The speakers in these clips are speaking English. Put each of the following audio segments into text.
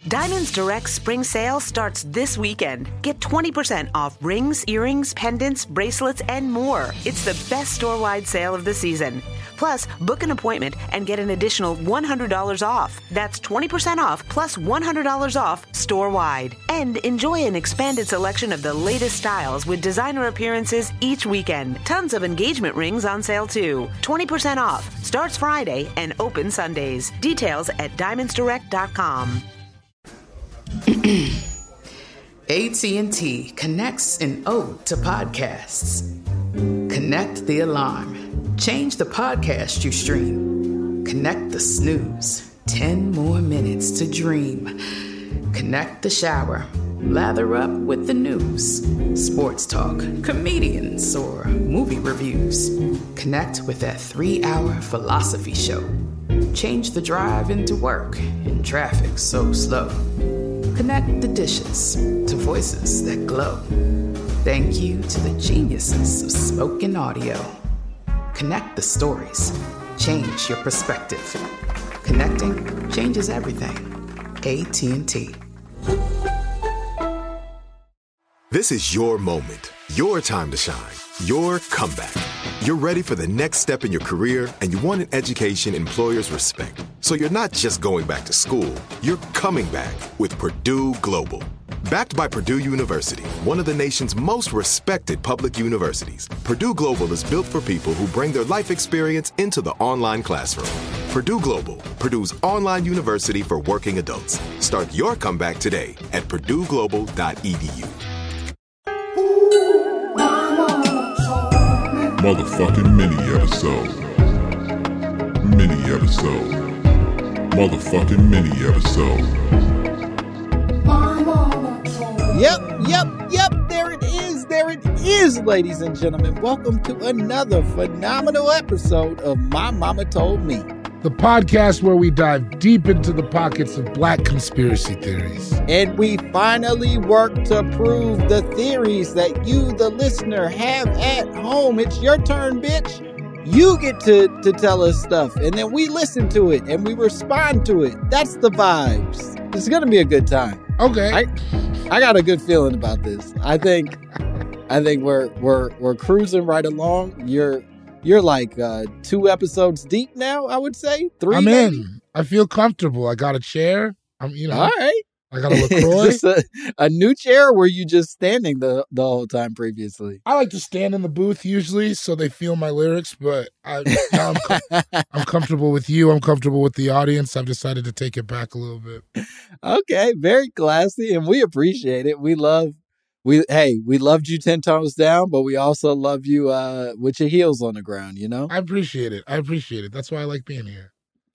Diamonds Direct spring sale starts this weekend. Get 20% off rings, earrings, pendants, bracelets, and more. It's the best store-wide sale of the season. Plus, book an appointment and get an additional $100 off. That's 20% off plus $100 off store-wide. And enjoy an expanded selection of the latest styles with designer appearances each weekend. Tons of engagement rings on sale too. 20% off. Starts Friday and open Sundays. Details at diamondsdirect.com. AT&T connects an ode to podcasts. Connect the alarm. Change the podcast you stream. Connect the snooze. 10 more minutes to dream. Connect the shower. Lather up with the news. Sports talk, comedians, or movie reviews. Connect with that 3-hour philosophy show. Change the drive into work in traffic so slow. Connect the dishes to voices that glow. Thank you to the geniuses of spoken audio. Connect the stories. Change your perspective. Connecting changes everything. AT&T. This is your moment, your time to shine, your comeback. You're ready for the next step in your career, and you want an education employers respect. So you're not just going back to school, you're coming back with Purdue Global. Backed by Purdue University, one of the nation's most respected public universities, Purdue Global is built for people who bring their life experience into the online classroom. Purdue Global, Purdue's online university for working adults. Start your comeback today at purdueglobal.edu. Motherfucking mini-episode. Mini-episode. Motherfucking mini-episode. Yep. There it is, ladies and gentlemen. Welcome to another phenomenal episode of My Mama Told Me. The podcast where we dive deep into the pockets of black conspiracy theories. And we finally work to prove the theories that you, the listener, have at home. It's your turn, bitch. You get to tell us stuff, and then we listen to it, and we respond to it. That's the vibes. It's going to be a good time. Okay. I got a good feeling about this. I think we're cruising right along. You're like 2 episodes deep now, I would say. 3. I'm maybe? in. I feel comfortable. I got a chair. All right. I got a LaCroix. Is this a new chair, or were you just standing the whole time previously? I like to stand in the booth usually so they feel my lyrics, but I'm comfortable with you. I'm comfortable with the audience. I've decided to take it back a little bit. Okay, very classy, and we appreciate it. We loved you 10 toes down, but we also love you with your heels on the ground, you know? I appreciate it. That's why I like being here.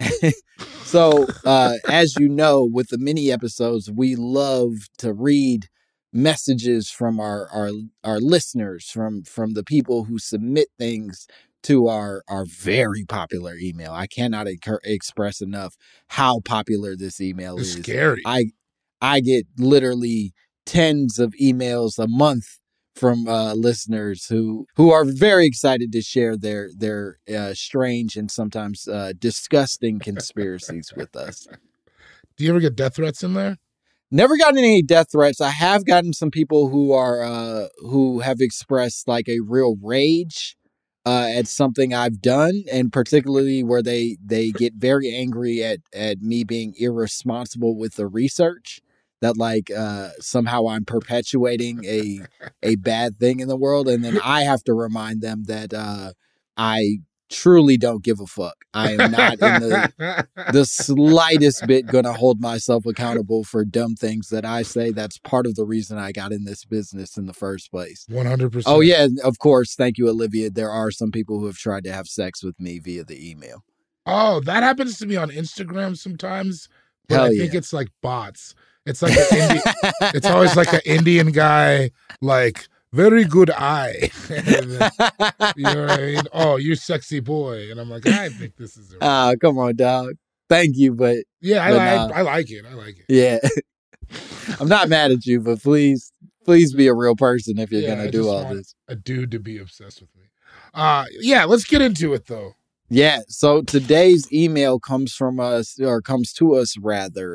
So, as you know, with the mini episodes, we love to read messages from our listeners, from the people who submit things to our very popular email. I cannot express enough how popular this email is. It's scary. I get literally tens of emails a month from listeners who are very excited to share their strange and sometimes disgusting conspiracies with us. Do you ever get death threats in there? Never gotten any death threats. I have gotten some people who have expressed like a real rage at something I've done, and particularly where they get very angry at me being irresponsible with the research. That like somehow I'm perpetuating a bad thing in the world, and then I have to remind them that I truly don't give a fuck. I am not in the slightest bit going to hold myself accountable for dumb things that I say. That's part of the reason I got in this business in the first place. 100%. Oh yeah, of course. Thank you, Olivia. There are some people who have tried to have sex with me via the email. Oh, that happens to me on Instagram sometimes, but Hell I yeah. think it's like bots. It's like it's always like an Indian guy, like, very good eye. You know what I mean? Oh, you sexy boy. And I'm like, I think this is come on, dog. Thank you, but yeah, I like it. Yeah. I'm not mad at you, but please be a real person if you're gonna do all this. A dude to be obsessed with me. Yeah, let's get into it though. Yeah. So today's email comes to us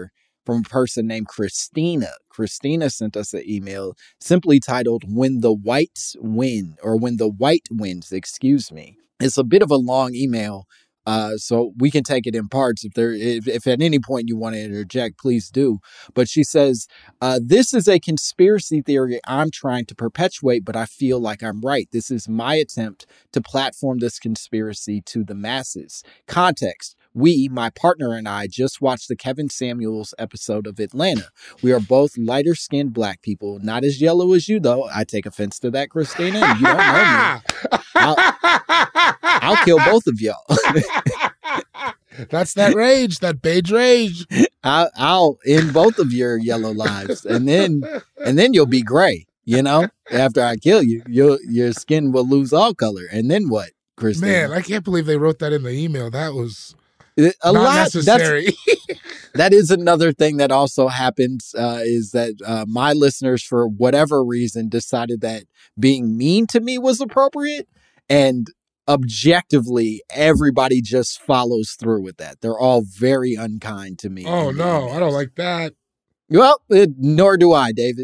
from a person named Christina. Christina sent us an email simply titled "When the Whites Win," or "When the White Wins." Excuse me. It's a bit of a long email. So we can take it in parts. If at any point you want to interject, please do. But she says, this is a conspiracy theory I'm trying to perpetuate, but I feel like I'm right. This is my attempt to platform this conspiracy to the masses. Context. We, my partner and I, just watched the Kevin Samuels episode of Atlanta. We are both lighter-skinned Black people, not as yellow as you, though. I take offense to that, Christina. You don't know me. I'll kill both of y'all. That's that rage, that beige rage. I'll end both of your yellow lives, and then you'll be gray. You know, after I kill you, your skin will lose all color, and then what, Christina? Man, I can't believe they wrote that in the email. That was not not necessary. That is another thing that also happens, is that my listeners, for whatever reason, decided that being mean to me was appropriate, and objectively, everybody just follows through with that. They're all very unkind to me. Oh, no, I don't like that. Well, nor do I, David.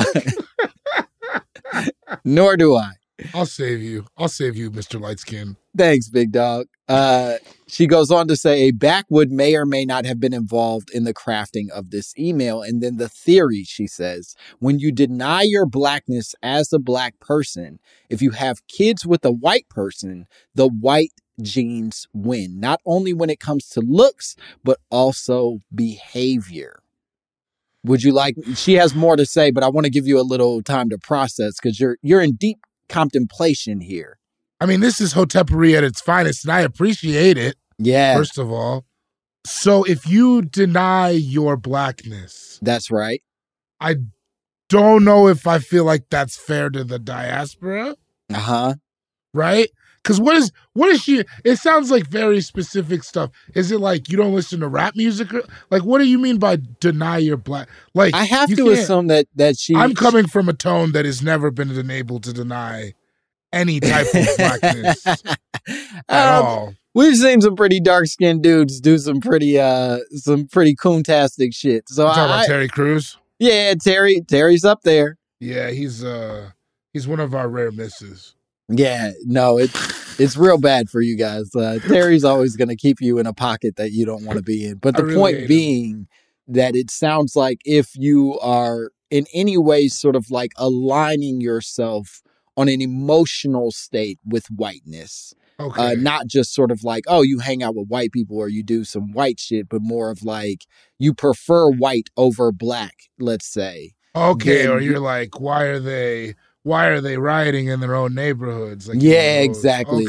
Nor do I. I'll save you. Mr. Lightskin. Thanks, big dog. She goes on to say a backwood may or may not have been involved in the crafting of this email. And then the theory, she says, when you deny your Blackness as a Black person, if you have kids with a white person, the white genes win, not only when it comes to looks, but also behavior. Would you like, she has more to say, but I want to give you a little time to process because you're in deep contemplation here. I mean, this is Hotepery at its finest, and I appreciate it. Yeah. First of all. So if you deny your Blackness. That's right. I don't know if I feel like that's fair to the diaspora. Uh-huh. Right? Because what is she? It sounds like very specific stuff. Is it like you don't listen to rap music? Like, what do you mean by deny your Black? Like, I have to assume that she. I'm coming from a tone that has never been able to deny any type of Blackness at all. We've seen some pretty dark-skinned dudes do some pretty coontastic shit. So I'm talking about Terry Crews. Yeah, Terry's up there. Yeah, he's one of our rare misses. Yeah, no, it's real bad for you guys. Terry's always going to keep you in a pocket that you don't want to be in. But the point being that it sounds like if you are in any way sort of like aligning yourself on an emotional state with whiteness, not just sort of like, oh, you hang out with white people or you do some white shit, but more of like you prefer white over Black, let's say. Okay, or you're like, why are they rioting in their own neighborhoods? Like, yeah, exactly.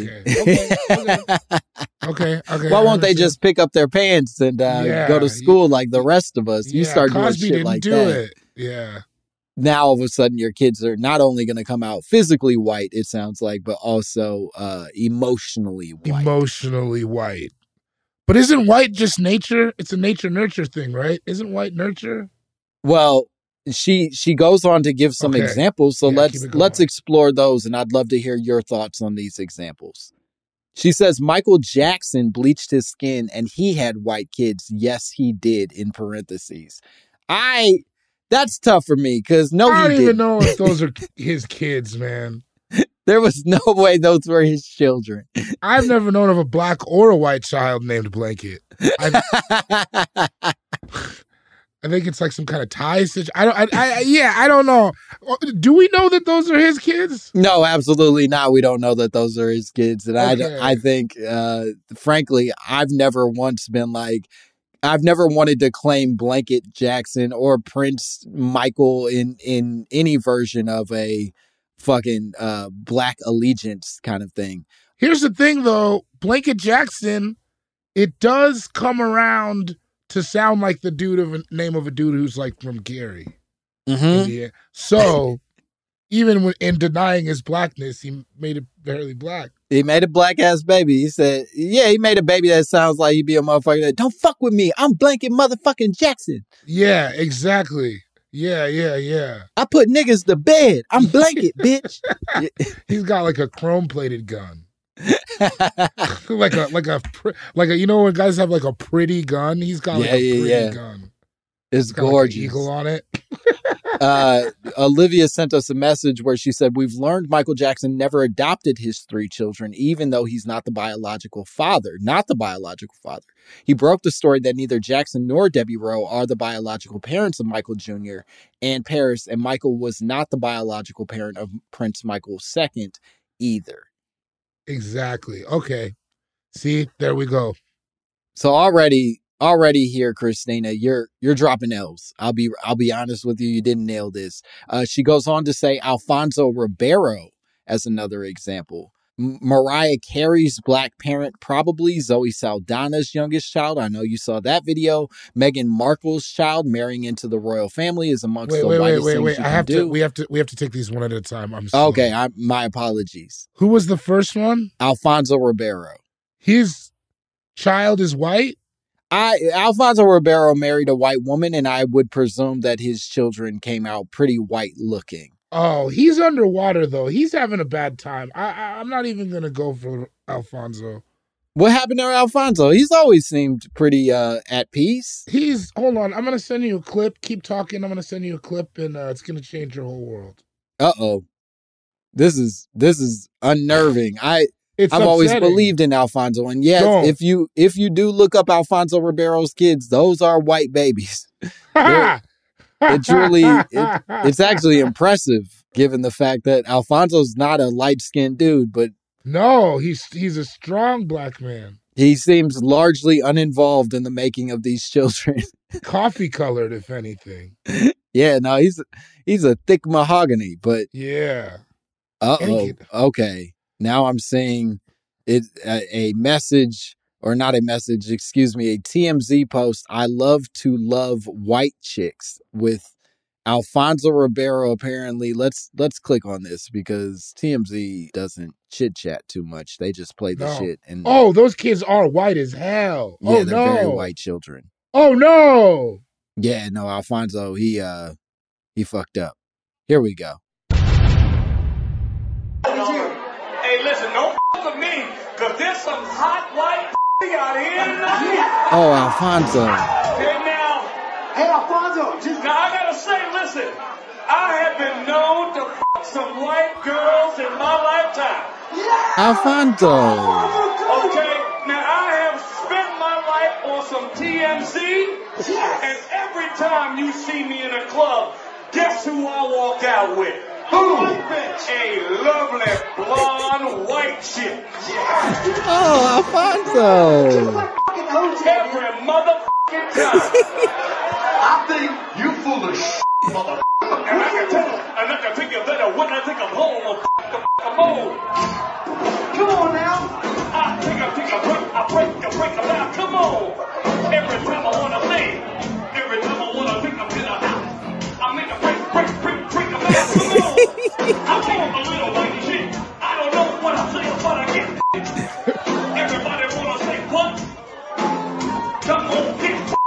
Okay. Why won't they just pick up their pants and go to school like the rest of us? You start Cosby doing shit like do that. It. Yeah. Now all of a sudden your kids are not only going to come out physically white, it sounds like, but also emotionally white. Emotionally white. But isn't white just nature? It's a nature-nurture thing, right? Isn't white nurture? Well, she goes on to give some examples, so let's explore those, and I'd love to hear your thoughts on these examples. She says Michael Jackson bleached his skin and he had white kids. Yes, he did, in parentheses. That's tough for me because I don't even know if those are his kids, man. There was no way those were his children. I've never known of a Black or a white child named Blanket. I think it's like some kind of tie situation. I don't know. Do we know that those are his kids? No, absolutely not. We don't know that those are his kids. And I think, frankly, I've never once been like, I've never wanted to claim Blanket Jackson or Prince Michael in any version of a fucking Black allegiance kind of thing. Here's the thing, though. Blanket Jackson, it does come around to sound like the name of a dude who's like from Gary. Mm-hmm. So even in denying his Blackness, he made it barely Black. He made a Black ass baby. He said, yeah, he made a baby that sounds like he'd be a motherfucker that don't fuck with me. I'm Blanket motherfucking Jackson. Yeah, exactly. Yeah. I put niggas to bed. I'm Blanket, bitch. He's got like a chrome plated gun. like a you know when guys have like a pretty gun, he's got like a pretty gun. It's got like an gorgeous. eagle on it. Olivia sent us a message where she said, "We've learned Michael Jackson never adopted his 3 children, even though he's not the biological father. Not the biological father. He broke the story that neither Jackson nor Debbie Rowe are the biological parents of Michael Jr. and Paris, and Michael was not the biological parent of Prince Michael II either." Exactly. Okay. See, there we go. So already here, Christina, you're dropping L's. I'll be honest with you, you didn't nail this. She goes on to say Alfonso Ribeiro as another example. Mariah Carey's black parent, probably Zoe Saldana's youngest child. I know you saw that video. Meghan Markle's child marrying into the royal family is amongst the whitest things you can do. We have to take these one at a time. I'm sorry. Okay, my apologies. Who was the first one? Alfonso Ribeiro. His child is white? Alfonso Ribeiro married a white woman, and I would presume that his children came out pretty white looking. Oh, he's underwater, though. He's having a bad time. I'm not even going to go for Alfonso. What happened to Alfonso? He's always seemed pretty at peace. Hold on. I'm going to send you a clip. Keep talking. I'm going to send you a clip, and it's going to change your whole world. Uh-oh. This is unnerving. I've upsetting. always believed in Alfonso. And yes, if you do look up Alfonso Ribeiro's kids, those are white babies. It's actually impressive given the fact that Alfonso's not a light-skinned dude, but no, he's a strong black man. He seems largely uninvolved in the making of these children. Coffee colored, if anything. Yeah, no, he's a thick mahogany, but yeah. Uh-oh. Okay. Now I'm seeing it a message, or not a message, excuse me, a TMZ post. I love to love white chicks with Alfonso Ribeiro. Apparently, let's click on this because TMZ doesn't chit chat too much. They just play the shit. And those kids are white as hell. Yeah, they're very white children. Oh no. Yeah, no, Alfonso, he fucked up. Here we go. Hey, listen, don't with me, because there's some hot white out here. Oh, Alfonso. Hey, Alfonso. Now, I gotta say, listen, I have been known to fuck some white girls in my lifetime. Alfonso. Okay, now I have spent my life on some TMZ, and every time you see me in a club, guess who I walk out with? Who? A lovely blonde white chick. Oh, Alfonso. Every motherfucking time. I think you full of shit, motherfucker. And I can take you better when I think I'm home or I'm home. Come on now. I take a break, I break a down. Come on. Every time I want to leave, every time I want to think I'm in a house, I make a break a down. Come on. I want a little white shit. I don't know what I say, but I get everybody want to say what? Come on,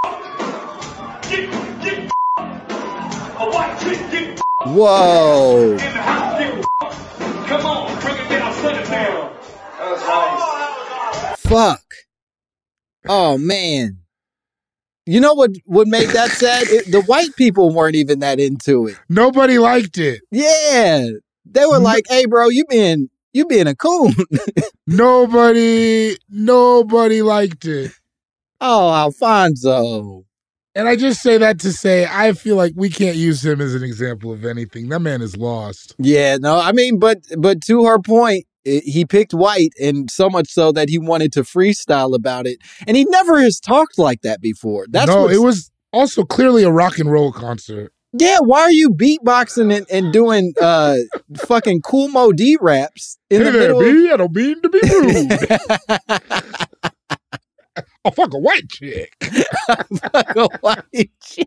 get a white chick, get whoa. in the house, get come on, bring it down, set it down. That's nice. Fuck. Oh, man. You know what would make that sad? The white people weren't even that into it. Nobody liked it. Yeah. They were like, hey, bro, you being a coon. Nobody liked it. Oh, Alfonso. And I just say that to say, I feel like we can't use him as an example of anything. That man is lost. Yeah, no, I mean, but to her point, he picked white, and so much so that he wanted to freestyle about it. And he never has talked like that before. It was also clearly a rock and roll concert. Yeah, why are you beatboxing and doing fucking Kool Moe Dee raps in the middle? I don't mean to be rude. I'll fuck a white chick. Fuck a white chick.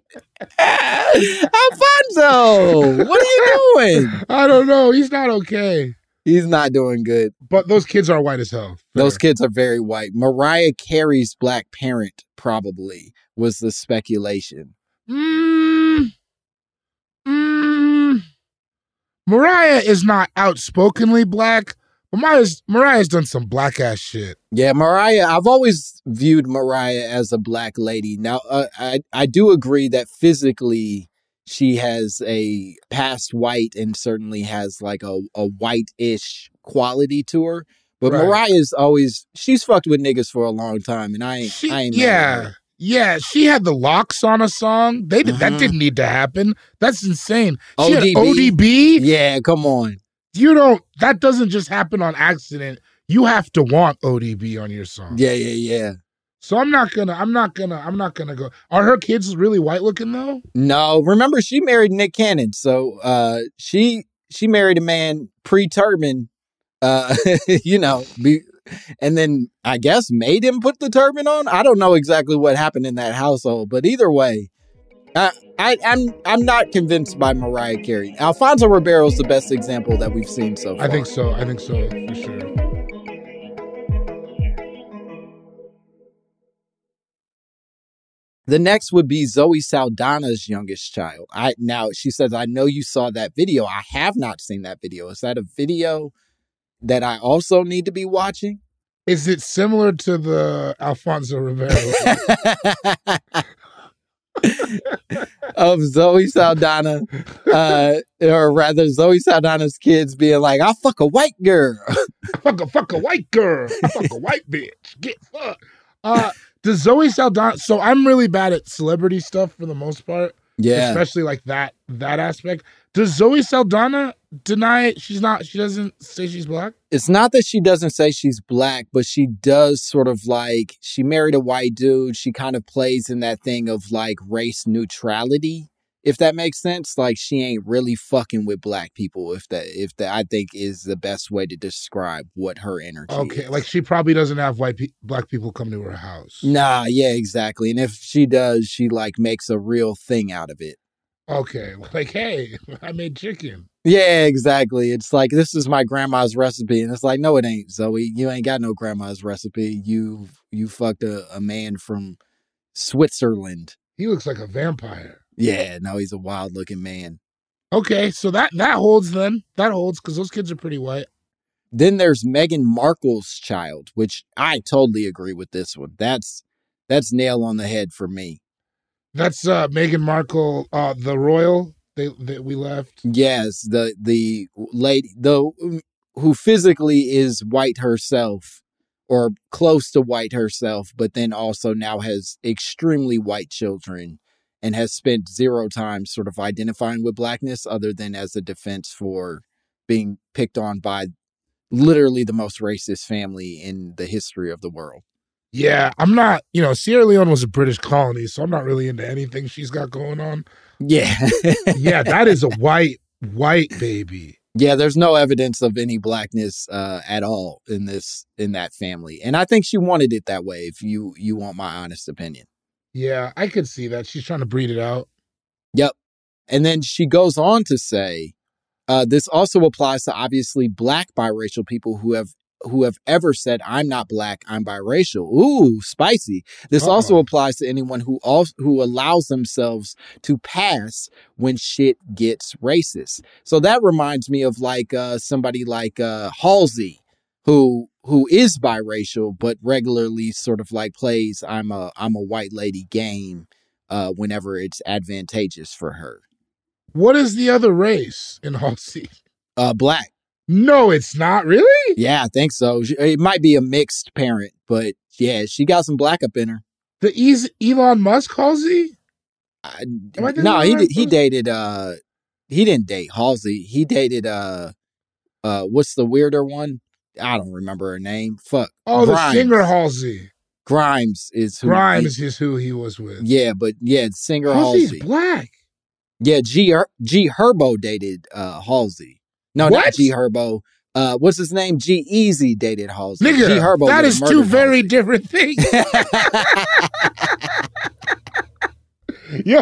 Alfonso, what are you doing? I don't know. He's not okay. He's not doing good. But those kids are white as hell. Those kids are very white. Mariah Carey's black parent probably was the speculation. Mariah is not outspokenly black, Mariah's done some black ass shit. Yeah, Mariah, I've always viewed Mariah as a black lady. Now, I do agree that physically she has a past white and certainly has like a white-ish quality to her. But Right. Mariah's she's fucked with niggas for a long time, and I ain't mad at her. Yeah, she had the locks on a song. That didn't need to happen. That's insane. She had ODB. Yeah, come on. That doesn't just happen on accident. You have to want ODB on your song. Yeah. So I'm not gonna go. Are her kids really white looking though? No, remember she married Nick Cannon, so she married a man pre-turban, and then I guess made him put the turban on. I don't know exactly what happened in that household, but either way, I'm not convinced by Mariah Carey. Alfonso Ribeiro is the best example that we've seen so far. I think so for sure. The next would be Zoe Saldana's youngest child. Now she says, I know you saw that video. I have not seen that video. Is that a video that I also need to be watching? Is it similar to the Alfonso Ribeiro? Of Zoe Saldana, or rather Zoe Saldana's kids being like, I'll fuck a white girl. fuck a white girl. I fuck a white bitch. Get fucked. Does Zoe Saldana, so I'm really bad at celebrity stuff for the most part. Yeah. Especially like that aspect. Does Zoe Saldana deny she doesn't say she's black? It's not that she doesn't say she's black, but she does sort of like, she married a white dude. She kind of plays in that thing of like race neutrality, if that makes sense. Like she ain't really fucking with black people, if that I think is the best way to describe what her energy is. Like she probably doesn't have black people come to her house. Nah, yeah, exactly. And if she does, she like makes a real thing out of it. Okay, like, hey, I made chicken. Yeah, exactly. It's like, this is my grandma's recipe. And it's like, no, it ain't, Zoe. You ain't got no grandma's recipe. You fucked a man from Switzerland. He looks like a vampire. Yeah, no, he's a wild looking man. Okay, so that holds then. That holds because those kids are pretty white. Then there's Meghan Markle's child, which I totally agree with this one. That's nail on the head for me. That's Meghan Markle, the royal that we left. Yes, the lady, who physically is white herself, or close to white herself, but then also now has extremely white children and has spent zero time sort of identifying with blackness other than as a defense for being picked on by literally the most racist family in the history of the world. Yeah, I'm not, Sierra Leone was a British colony, so I'm not really into anything she's got going on. Yeah. Yeah, that is a white baby. Yeah, there's no evidence of any blackness at all in that family. And I think she wanted it that way, if you want my honest opinion. Yeah, I could see that. She's trying to breed it out. Yep. And then she goes on to say, this also applies to obviously black biracial people who have ever said, I'm not black, I'm biracial. Ooh, spicy. This also applies to anyone who allows themselves to pass when shit gets racist. So that reminds me of like somebody like Halsey, who is biracial, but regularly sort of like plays I'm a white lady game whenever it's advantageous for her. What is the other race in Halsey? Black. No, it's not. Really? Yeah, I think so. It might be a mixed parent, but yeah, she got some black up in her. The Elon Musk Halsey? No, he dated. He didn't date Halsey. He dated. What's the weirder one? I don't remember her name. Fuck. Oh, Grimes. The singer Halsey. Grimes is who he was with. Yeah, but yeah, singer Halsey's Halsey. Black. Yeah, G Herbo dated Halsey. No, what? Not G Herbo. What's his name? G Easy dated Halsey. Nigga, G Herbo that is two very Halsey. different things. Yo.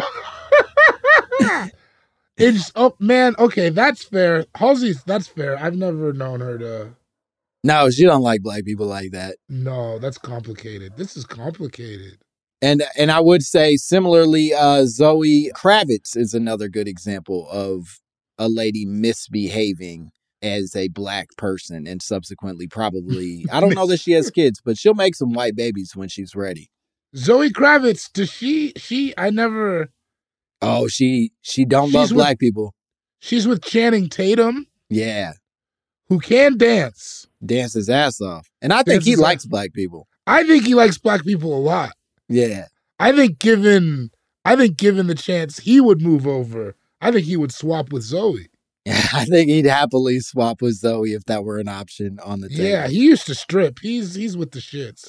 Man, okay, that's fair. That's fair. I've never known her to. No, she don't like black people like that. No, that's complicated. This is complicated. And I would say similarly, Zoe Kravitz is another good example of a lady misbehaving as a black person and subsequently probably, I don't know that she has kids, but she'll make some white babies when she's ready. Zoe Kravitz, does I never... Oh, she don't love black people. She's with Channing Tatum. Yeah. Who can dance. Dance his ass off. And I think he likes black people. I think he likes black people a lot. Yeah. I think given the chance, he would move over. I think he would swap with Zoe. I think he'd happily swap with Zoe if that were an option on the table. Yeah, he used to strip. He's with the shits.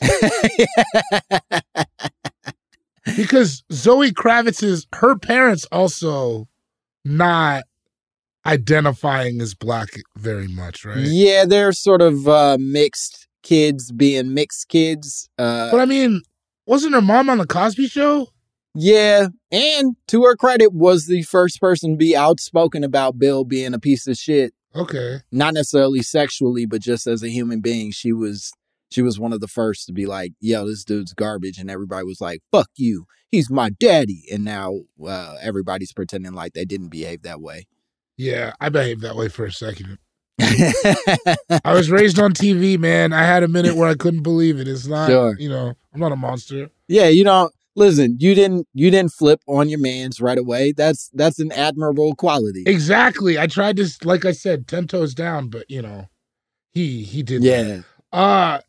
Because Zoe Kravitz her parents also not identifying as black very much, right? Yeah, they're sort of mixed kids being mixed kids. But I mean, wasn't her mom on the Cosby Show? Yeah, and to her credit, was the first person to be outspoken about Bill being a piece of shit. Okay. Not necessarily sexually, but just as a human being, she was one of the first to be like, yo, this dude's garbage. And everybody was like, fuck you. He's my daddy. And now everybody's pretending like they didn't behave that way. Yeah, I behaved that way for a second. I was raised on TV, man. I had a minute where I couldn't believe it. It's not, I'm not a monster. Yeah, listen, you didn't flip on your mans right away. That's an admirable quality. Exactly. I tried to, like I said, 10 toes down, but he did. Yeah. That.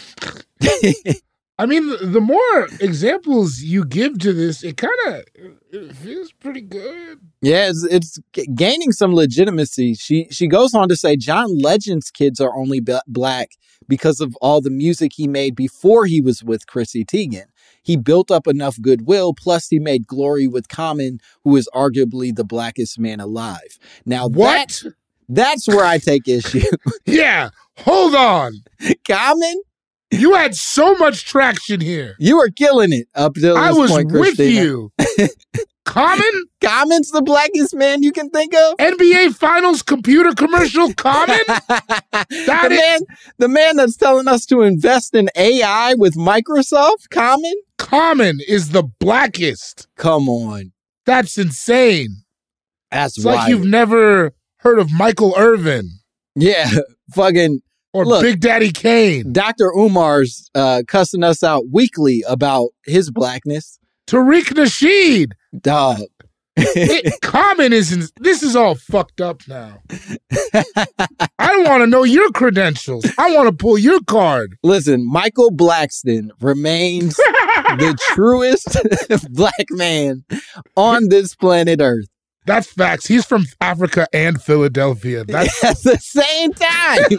I mean, the more examples you give to this, it feels pretty good. Yeah, it's gaining some legitimacy. She goes on to say John Legend's kids are only black because of all the music he made before he was with Chrissy Teigen. He built up enough goodwill, plus he made Glory with Common, who is arguably the blackest man alive. Now, what? That's where I take issue. Yeah, hold on. Common? You had so much traction here. You were killing it up till this point, Christina. I was with you. Common? Common's the blackest man you can think of? NBA Finals computer commercial, Common? The man that's telling us to invest in AI with Microsoft, Common? Common is the blackest. Come on. That's insane. It's like you've never heard of Michael Irvin. Yeah, fucking... Or look, Big Daddy Kane. Dr. Umar's cussing us out weekly about his blackness. Tariq Nasheed. Dog. Common isn't. This is all fucked up now. I don't want to know your credentials. I want to pull your card. Listen, Michael Blackston remains the truest black man on this planet Earth. That's facts. He's from Africa and Philadelphia. That's at the same time.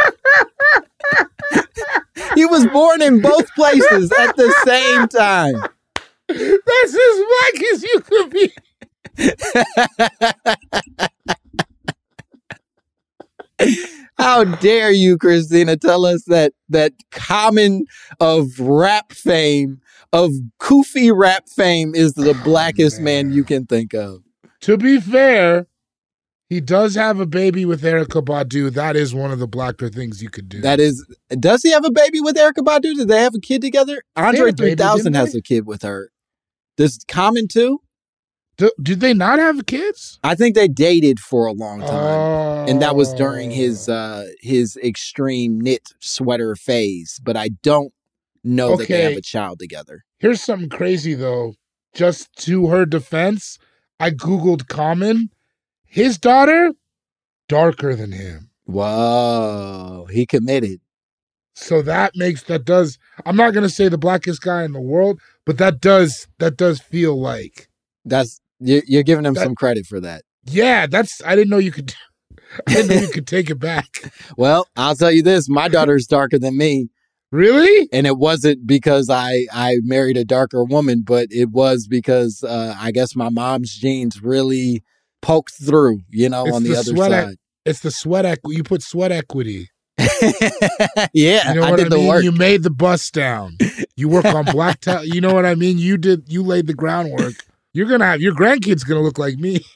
He was born in both places at the same time. That's as black as you could be. How dare you, Christina, tell us that Common of rap fame, of Kufi rap fame, is the blackest man you can think of. To be fair, he does have a baby with Erykah Badu. That is one of the blacker things you could do. Does he have a baby with Erykah Badu? Did they have a kid together? Andre 3000 has a kid with her. Does Common too? Did they not have kids? I think they dated for a long time. And that was during his extreme knit sweater phase. But I don't know that they have a child together. Here's something crazy, though. Just to her defense, I Googled Common. His daughter, darker than him. Whoa, he committed. So that does, I'm not going to say the blackest guy in the world, but that does feel like. You're giving him some credit for that. Yeah, I didn't know you could take it back. Well, I'll tell you this, my daughter's darker than me. Really? And it wasn't because I married a darker woman, but it was because I guess my mom's genes really poked through, on the other side. It's the sweat equity. You put sweat equity. Yeah, you know I did the work. You made the bus down. You work on black tile. You know what I mean? You laid the groundwork. You're going to have, your grandkid's going to look like me.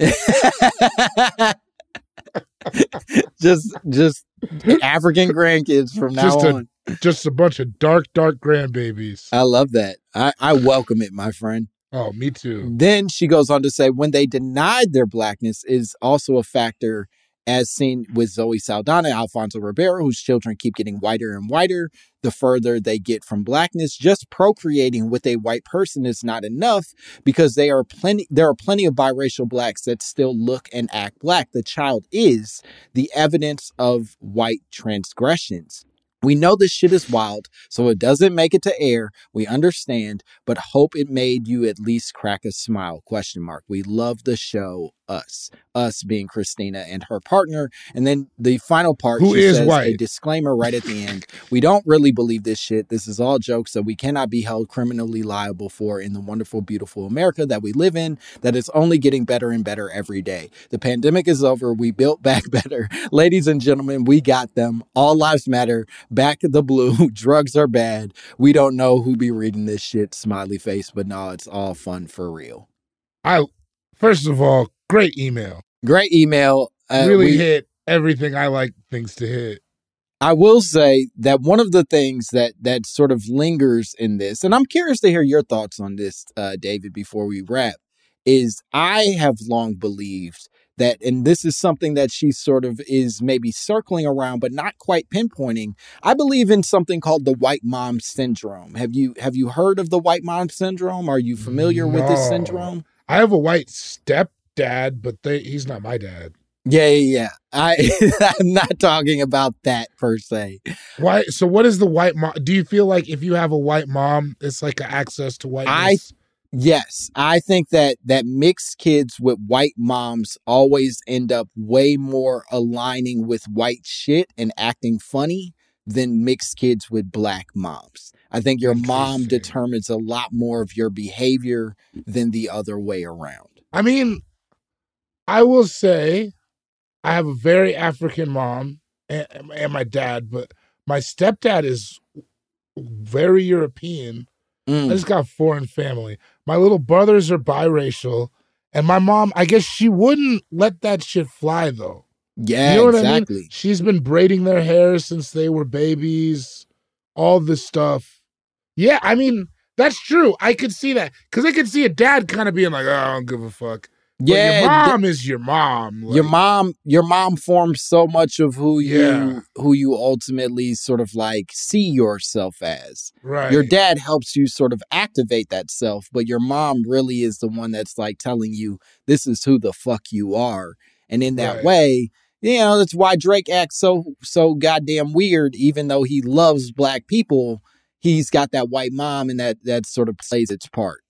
just African grandkids from now on. Just a bunch of dark grandbabies. I love that. I welcome it, my friend. Oh, me too. Then she goes on to say, when they denied their blackness is also a factor as seen with Zoe Saldana and Alfonso Ribeiro, whose children keep getting whiter and whiter the further they get from blackness. Just procreating with a white person is not enough because there are plenty of biracial blacks that still look and act black. The child is the evidence of white transgressions. We know this shit is wild, so it doesn't make it to air. We understand, but hope it made you at least crack a smile, ? We love the show, Us. Us being Christina and her partner. And then the final part, who she is says white. a disclaimer right at the end. We don't really believe this shit. This is all jokes that we cannot be held criminally liable for in the wonderful, beautiful America that we live in, that is only getting better and better every day. The pandemic is over. We built back better. Ladies and gentlemen, we got them. All lives matter. Back to the blue. Drugs are bad. We don't know who be reading this shit, smiley face, but no, it's all fun for real. First of all, great email. Great email. Really hit everything I like things to hit. I will say that one of the things that sort of lingers in this, and I'm curious to hear your thoughts on this, David, before we wrap, is I have long believed that, and this is something that she sort of is maybe circling around, but not quite pinpointing. I believe in something called the white mom syndrome. Have you heard of the white mom syndrome? Are you familiar with this syndrome? I have a white stepdad, but he's not my dad. Yeah. I'm not talking about that per se. Why? So what is the white mom? Do you feel like if you have a white mom, it's like an access to whiteness? Yes, I think that mixed kids with white moms always end up way more aligning with white shit and acting funny than mixed kids with black moms. I think your mom determines a lot more of your behavior than the other way around. I mean, I will say I have a very African mom and my dad, but my stepdad is very European. I just got a foreign family. My little brothers are biracial. And my mom, I guess she wouldn't let that shit fly, though. Yeah, you know exactly. What I mean? She's been braiding their hair since they were babies, all this stuff. Yeah, I mean, that's true. I could see that. Because I could see a dad kind of being like, oh, I don't give a fuck. Yeah, but your mom is your mom. Like, your mom forms so much of who you ultimately sort of like see yourself as. Right. Your dad helps you sort of activate that self, but your mom really is the one that's like telling you this is who the fuck you are. And in that way, you know, that's why Drake acts so goddamn weird, even though he loves black people. He's got that white mom, and that sort of plays its part.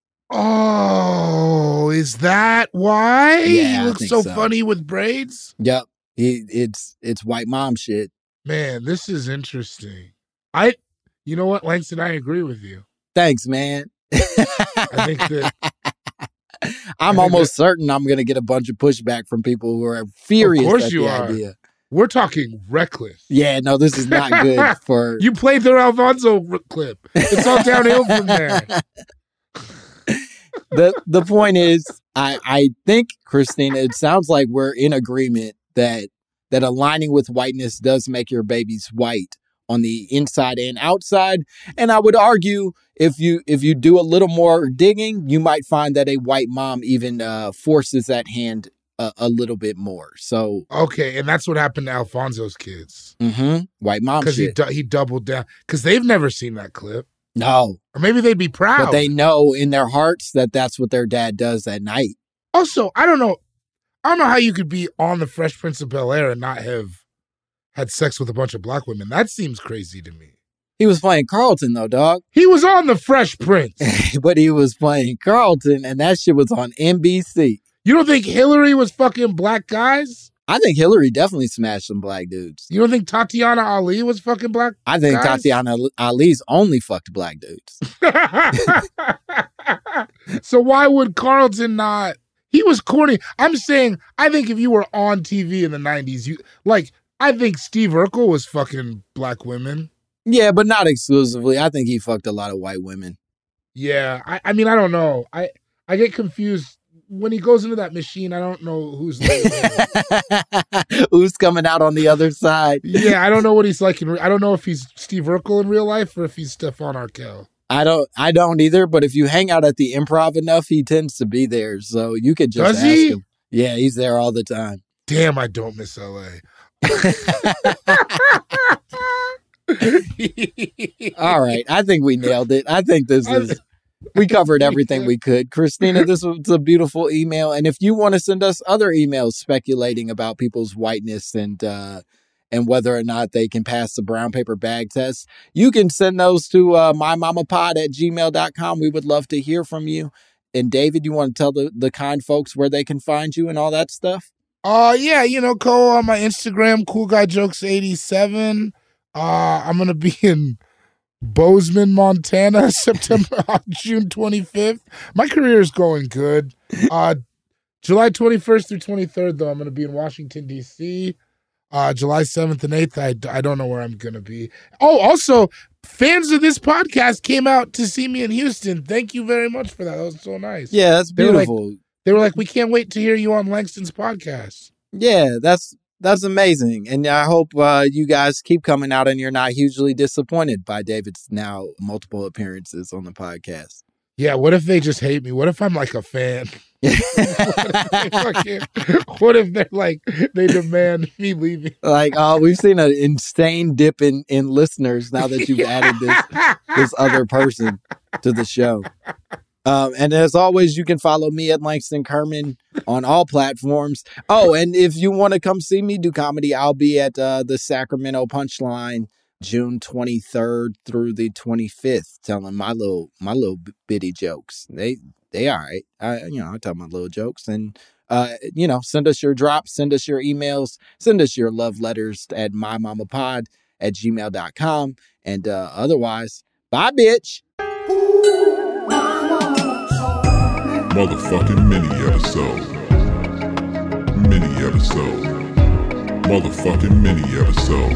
Oh, is that why Yeah, he looks so funny with braids? Yep. It's white mom shit. Man, this is interesting. You know what, Langston, I agree with you. Thanks, man. I think that I'm almost certain I'm going to get a bunch of pushback from people who are furious at the idea. We're talking reckless. Yeah, no, this is not good for... You played their Alfonso clip. It's all downhill from there. The point is, I think, Christina, it sounds like we're in agreement that aligning with whiteness does make your babies white on the inside and outside. And I would argue if you do a little more digging, you might find that a white mom even forces that hand a little bit more. So okay, and that's what happened to Alfonso's kids. Mm-hmm. White mom because he doubled down because they've never seen that clip. No, or maybe they'd be proud, but they know in their hearts that that's what their dad does at night. Also, I don't know how you could be on the Fresh Prince of Bel-Air and not have had sex with a bunch of black women. That seems crazy to me. He was playing Carlton, though, dog. He was on the Fresh Prince. But he was playing Carlton, and that shit was on NBC. You don't think Hillary was fucking black guys? I think Hillary definitely smashed some black dudes. You don't think Tatiana Ali was fucking black I think guys? Tatiana Ali's only fucked black dudes. So why would Carlton not? He was corny. I'm saying, I think if you were on TV in the 90s, I think Steve Urkel was fucking black women. Yeah, but not exclusively. I think he fucked a lot of white women. Yeah, I mean, I don't know. I get confused. When he goes into that machine, I don't know who's who's coming out on the other side. Yeah, I don't know what he's like. I don't know if he's Steve Urkel in real life or if he's Stefan Arkell. I don't either. But if you hang out at the Improv enough, he tends to be there. So you could just ask him. Yeah, he's there all the time. damn, I don't miss LA. All right. I think we nailed it. I think we covered everything we could. Christina, this was a beautiful email. And if you want to send us other emails speculating about people's whiteness and whether or not they can pass the brown paper bag test, you can send those to mymamapod@gmail.com. We would love to hear from you. And David, you want to tell the kind folks where they can find you and all that stuff? Yeah, go on my Instagram, CoolGuyJokes87. I'm going to be in Bozeman, Montana, June 25th. My career is going good. July 21st through 23rd, though, I'm going to be in Washington, D.C. July 7th and 8th, I don't know where I'm going to be. Oh, also, fans of this podcast came out to see me in Houston. Thank you very much for that. That was so nice. Yeah, that's beautiful. They were like, we can't wait to hear you on Langston's podcast. Yeah, that's amazing. And I hope you guys keep coming out and you're not hugely disappointed by David's now multiple appearances on the podcast. Yeah, what if they just hate me? What if I'm like a fan? What if they're like, they demand me leaving? Like, we've seen an insane dip in listeners now that you've added this other person to the show. And as always, you can follow me at Langston Kerman on all platforms. Oh, and if you want to come see me do comedy, I'll be at the Sacramento Punchline June 23rd through the 25th, telling my little bitty jokes. They all right. I tell my little jokes, and send us your drops, send us your emails, send us your love letters at mymamapod@gmail.com. And otherwise, bye, bitch. Motherfucking mini episode. Motherfucking mini episode.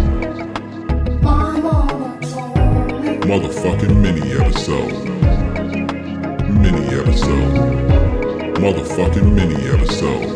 Motherfucking mini episode. Motherfucking mini episode.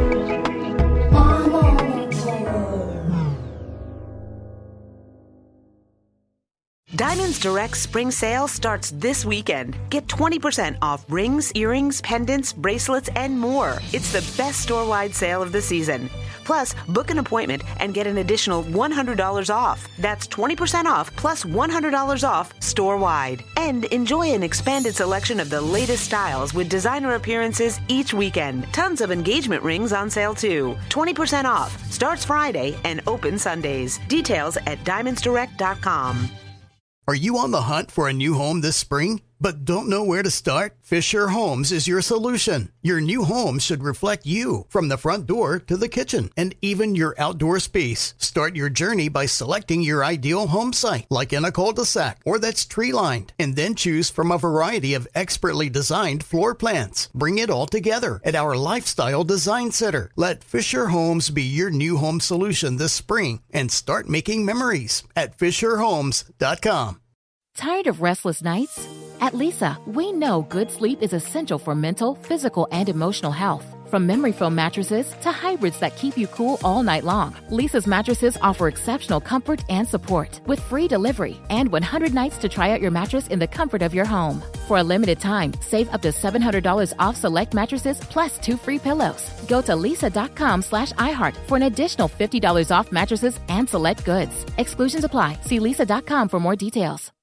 Diamonds Direct Spring Sale starts this weekend. Get 20% off rings, earrings, pendants, bracelets, and more. It's the best store-wide sale of the season. Plus, book an appointment and get an additional $100 off. That's 20% off plus $100 off store-wide. And enjoy an expanded selection of the latest styles with designer appearances each weekend. Tons of engagement rings on sale too. 20% off. Starts Friday and open Sundays. Details at diamondsdirect.com. Are you on the hunt for a new home this spring, but don't know where to start? Fisher Homes is your solution. Your new home should reflect you, from the front door to the kitchen, and even your outdoor space. Start your journey by selecting your ideal home site, like in a cul-de-sac or that's tree-lined, and then choose from a variety of expertly designed floor plans. Bring it all together at our Lifestyle Design Center. Let Fisher Homes be your new home solution this spring and start making memories at FisherHomes.com. Tired of restless nights? At Leesa, we know good sleep is essential for mental, physical, and emotional health. From memory foam mattresses to hybrids that keep you cool all night long, Leesa's mattresses offer exceptional comfort and support with free delivery and 100 nights to try out your mattress in the comfort of your home. For a limited time, save up to $700 off select mattresses plus 2 free pillows. Go to leesa.com/iHeart for an additional $50 off mattresses and select goods. Exclusions apply. See leesa.com for more details.